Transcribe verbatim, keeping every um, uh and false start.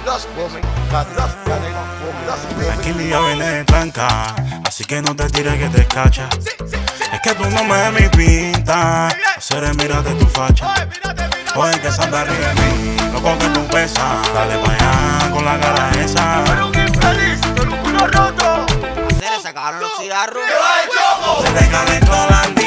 Tranquilidad viene de tranca, así que no te tires que te escacha. Es que tú no me das mi pinta, hacer mírate tu facha. Oye que Santa ríe de mí, loco que tú pesas. Dale pa' allá con la cara esa. Pero un infeliz, pero un culo roto. Se le sacaron los cigarros. Se te calentó la